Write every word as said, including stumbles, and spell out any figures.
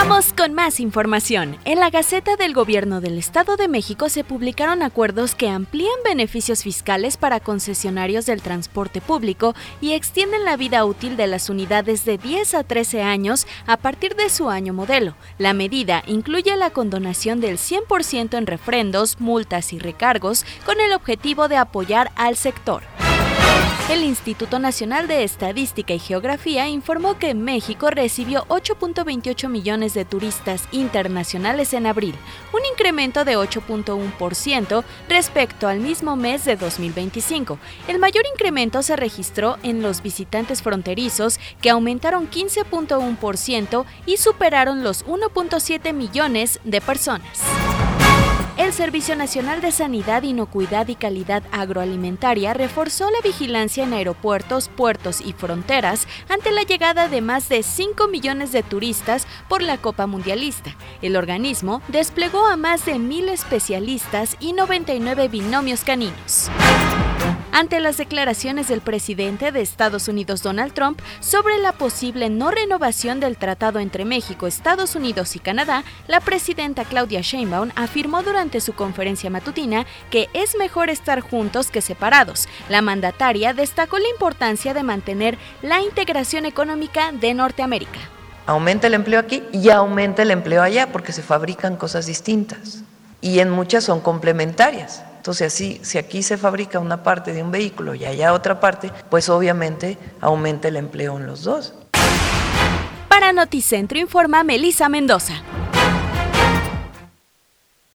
Vamos con más información. En la Gaceta del Gobierno del Estado de México se publicaron acuerdos que amplían beneficios fiscales para concesionarios del transporte público y extienden la vida útil de las unidades de diez a trece años a partir de su año modelo. La medida incluye la condonación del cien por ciento en refrendos, multas y recargos con el objetivo de apoyar al sector. El Instituto Nacional de Estadística y Geografía informó que México recibió ocho punto veintiocho millones de turistas internacionales en abril, un incremento de ocho punto uno por ciento respecto al mismo mes de dos mil veinticinco. El mayor incremento se registró en los visitantes fronterizos, que aumentaron quince punto uno por ciento y superaron los uno punto siete millones de personas. El Servicio Nacional de Sanidad, Inocuidad y Calidad Agroalimentaria reforzó la vigilancia en aeropuertos, puertos y fronteras ante la llegada de más de cinco millones de turistas por la Copa Mundialista. El organismo desplegó a más de mil especialistas y noventa y nueve binomios caninos. Ante las declaraciones del presidente de Estados Unidos, Donald Trump, sobre la posible no renovación del tratado entre México, Estados Unidos y Canadá, la presidenta Claudia Sheinbaum afirmó durante su conferencia matutina que es mejor estar juntos que separados. La mandataria destacó la importancia de mantener la integración económica de Norteamérica. Aumenta el empleo aquí y aumenta el empleo allá porque se fabrican cosas distintas y en muchas son complementarias. Entonces, así, si aquí se fabrica una parte de un vehículo y allá otra parte, pues obviamente aumenta el empleo en los dos. Para Noticentro informa Melissa Mendoza.